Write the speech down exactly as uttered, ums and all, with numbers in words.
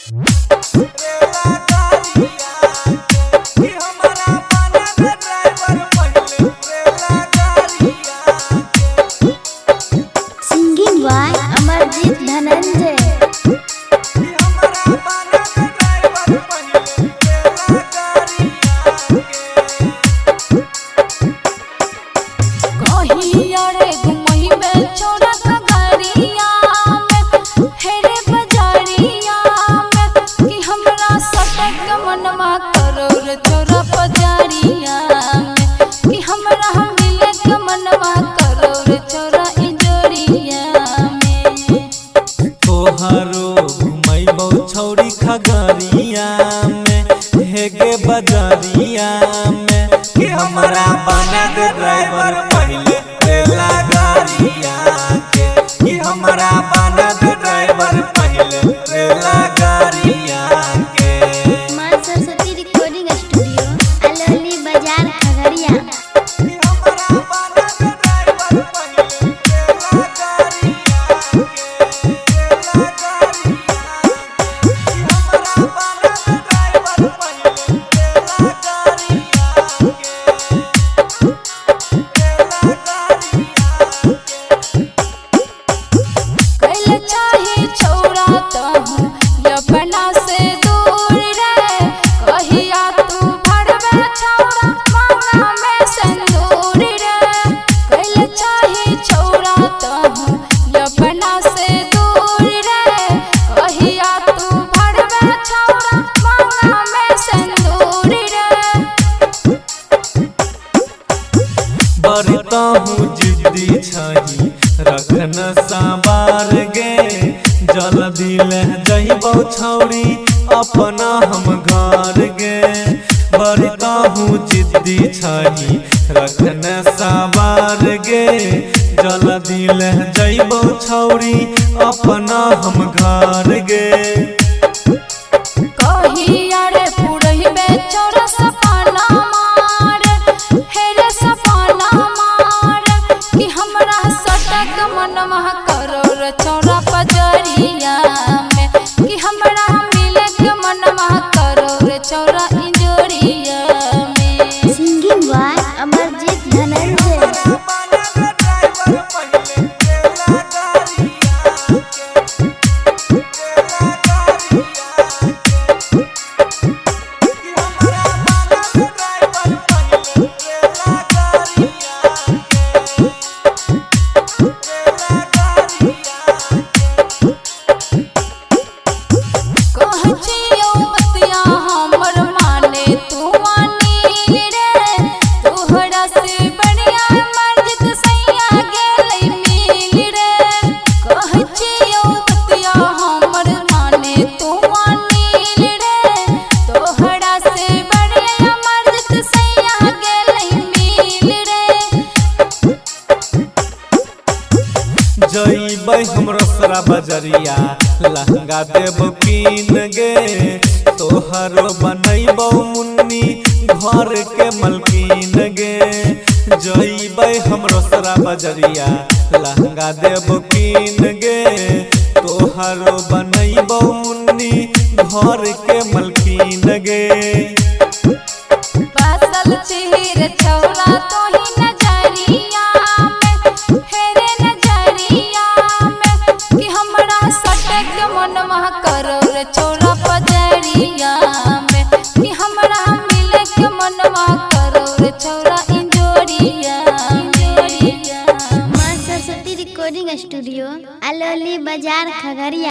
Singing by Amarjeet Dhananjay. छौरी खगरिया में हेगे बजरिया में कि हमरा बना दे ड्राइवर पहले रेला गाड़िया के कि हमरा बना दे ड्राइवर पहले रेला गाड़िया के। मां सरस्वती रिकॉर्डिंग स्टूडियो अलौली बाजार खगड़िया। बरता हूँ जिद्दी छही रखन साबार गे जल्दी लह जइबौ छौरी अपना हम घर गे। बरता हूँ जिद्दी छही रखन साबार गे जल्दी लह जइबौ छौरी अपना हम घर गे। चौरा पजरिया में कि हमरा मिले के मनवा करो रे चौरा इंजोरिया में। Singing by Amarjeet Dhananjay. जइबै हम रसरा बजरिया लहंगा देब कीन गे तोहरो बनैबौ मुन्नी घर के मलकीन गे। जइबै हम रसरा बजरिया लहंगा देब कीन गे तोहरो बनैबौ मुन्नी घर के मलकीन गे। बासल चिहिर छौरा तोही नजरिया में हेरे नजरिया में कि हमरा सटक मनवा करो रे चौरा पजरिया में कि हमरा मिले के मनवा करो रे चौरा इंजोरिया इंजोरिया। मां सरस्वती रिकॉर्डिंग स्टूडियो अलौली बाजार खगड़िया।